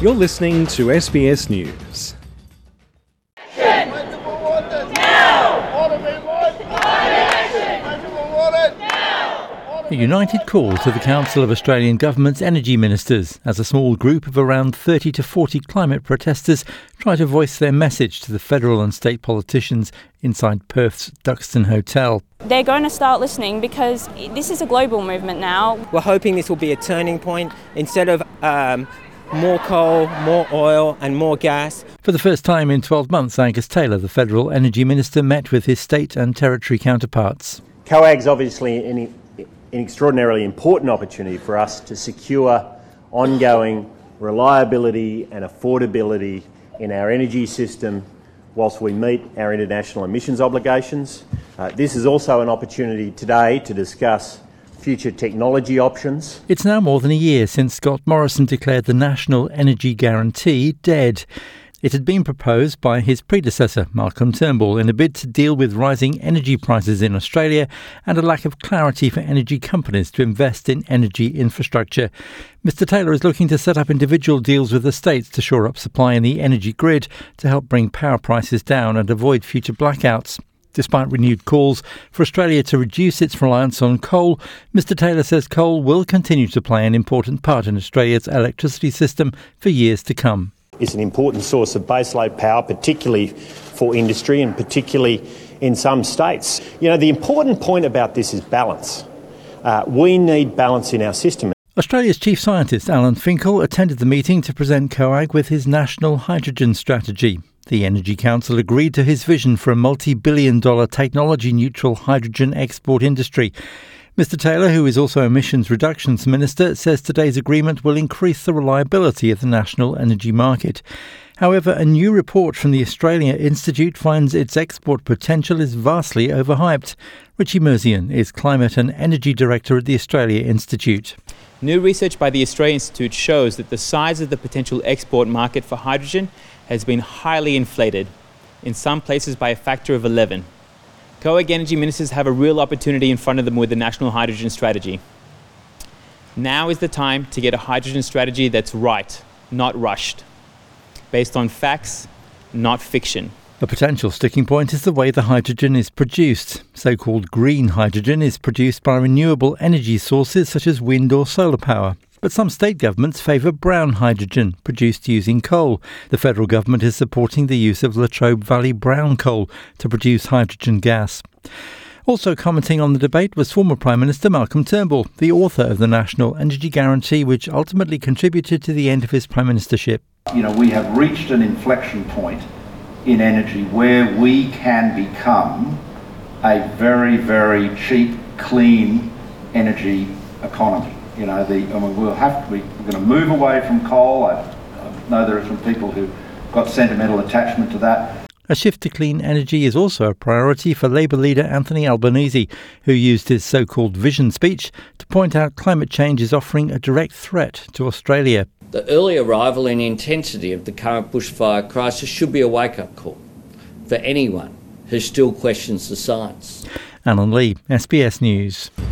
You're listening to SBS News. A united call to the Council of Australian Government's energy ministers as a small group of around 30 to 40 climate protesters try to voice their message to the federal and state politicians inside Perth's Duxton Hotel. They're going to start listening because this is a global movement now. We're hoping this will be a turning point. Instead of more coal, more oil and more gas. For the first time in 12 months, Angus Taylor, the Federal Energy Minister, met with his state and territory counterparts. COAG's obviously an extraordinarily important opportunity for us to secure ongoing reliability and affordability in our energy system whilst we meet our international emissions obligations. This is also an opportunity today to discuss future technology options. It's now more than a year since Scott Morrison declared the National Energy Guarantee dead. It had been proposed by his predecessor, Malcolm Turnbull, in a bid to deal with rising energy prices in Australia and a lack of clarity for energy companies to invest in energy infrastructure. Mr Taylor is looking to set up individual deals with the states to shore up supply in the energy grid to help bring power prices down and avoid future blackouts. Despite renewed calls for Australia to reduce its reliance on coal, Mr Taylor says coal will continue to play an important part in Australia's electricity system for years to come. It's an important source of baseload power, particularly for industry and particularly in some states. You know, the important point about this is balance. We need balance in our system. Australia's Chief Scientist Alan Finkel attended the meeting to present COAG with his national hydrogen strategy. The Energy Council agreed to his vision for a multi-billion-dollar technology-neutral hydrogen export industry. Mr Taylor, who is also Emissions Reductions Minister, says today's agreement will increase the reliability of the national energy market. However, a new report from the Australia Institute finds its export potential is vastly overhyped. Richie Merzian is Climate and Energy Director at the Australia Institute. New research by the Australia Institute shows that the size of the potential export market for hydrogen has been highly inflated, in some places by a factor of 11. COAG energy ministers have a real opportunity in front of them with the National Hydrogen Strategy. Now is the time to get a hydrogen strategy that's right, not rushed, based on facts, not fiction. A potential sticking point is the way the hydrogen is produced. So-called green hydrogen is produced by renewable energy sources such as wind or solar power. But some state governments favour brown hydrogen, produced using coal. The federal government is supporting the use of Latrobe Valley brown coal to produce hydrogen gas. Also commenting on the debate was former Prime Minister Malcolm Turnbull, the author of the National Energy Guarantee, which ultimately contributed to the end of his prime ministership. You know, we have reached an inflection point in energy where we can become a very, very cheap, clean energy economy. You know, we're going to move away from coal. I know there are some people who've got sentimental attachment to that. A shift to clean energy is also a priority for Labour leader Anthony Albanese, who used his so-called vision speech to point out climate change is offering a direct threat to Australia. The early arrival and intensity of the current bushfire crisis should be a wake-up call for anyone who still questions the science. Alan Lee, SBS News.